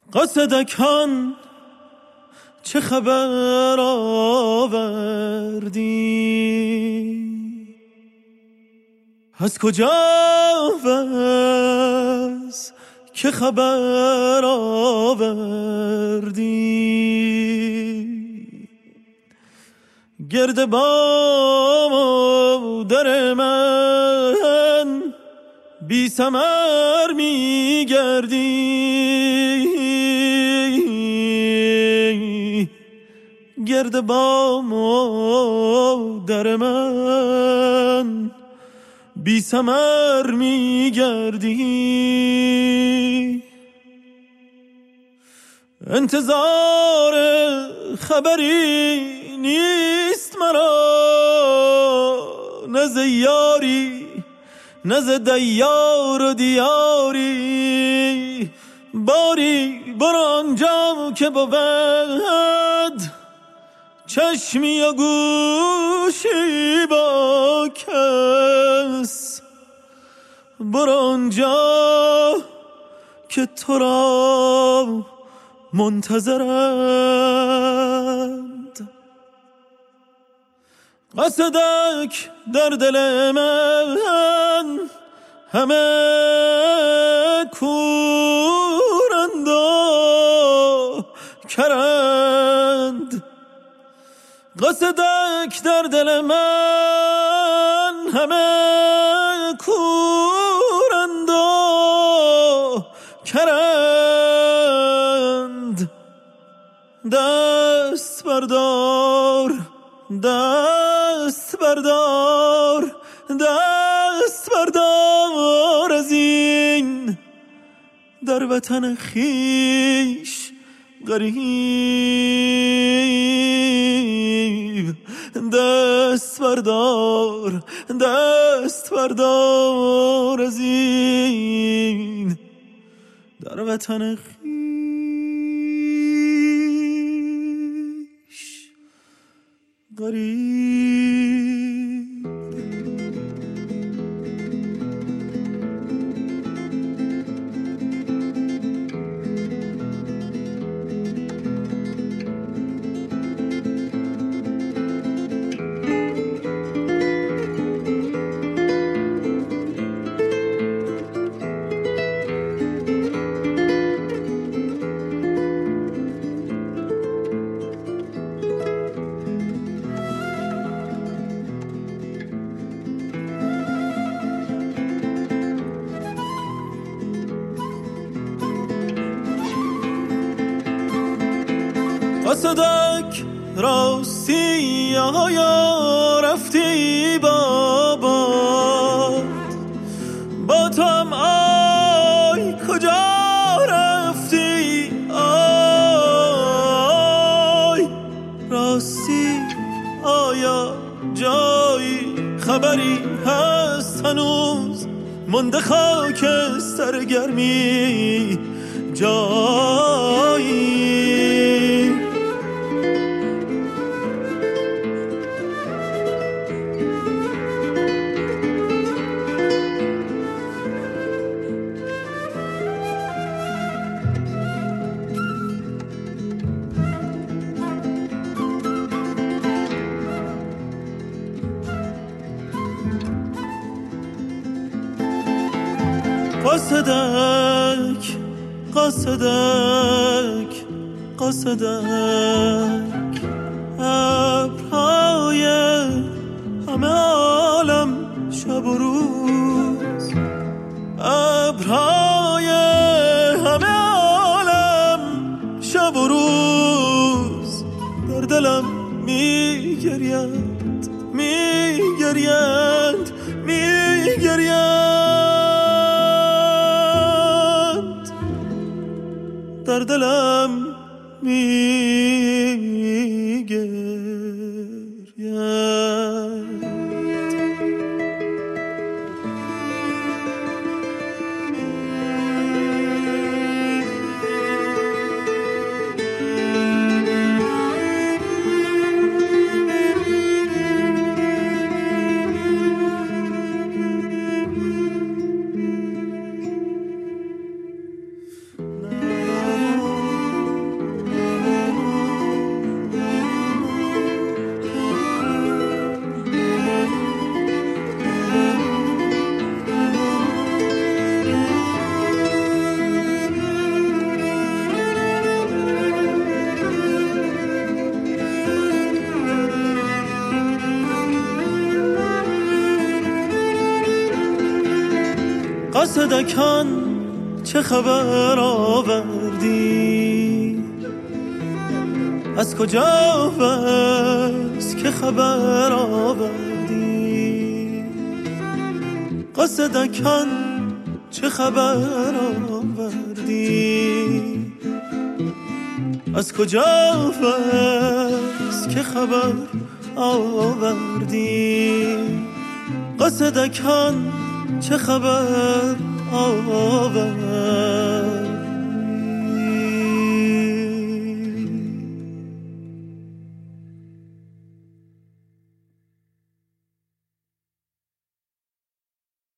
قاصدکان چه خبر آوردی؟ از کجا و از که خبر آوردی؟ گرد بام و در من بی ثمر می گردی، گرد بام و در من بی ثمر می گردی. انتظار خبری نیست مرا، نه ز یاری نه ز دیار و دیاری. باری برو آنجا که بود چشمی و گوشی با کس، برو آنجا که تو را منتظرند. قاصدک در دل من همه کورند و کرند، قاصدک در دل من همه کورند و کرند. دست بردار دست بردار دست بردار از این در وطن خیش غریب. دست بردار دست بردار از این در وطن خیش غریب. قاصدک راستی آیا رفتی بابا با تو هم آی کجا رفتی آی راستی آیا جایی خبری هست هنوز مونده خاک سرگرمی جایی؟ قاصدک قاصدک قاصدک ابرهای همه عالم شب و روز، ابرهای همه عالم شب و روز در دلم میگریند میگریند میگریند، در دلم میگریند. قاصدکان چه خبر آوردی؟ از کجا بس که خبر آوردی؟ قاصدکان چه خبر آوردی؟ از کجا بس که خبر آوردی؟ قاصدکان چه خبر آوردی؟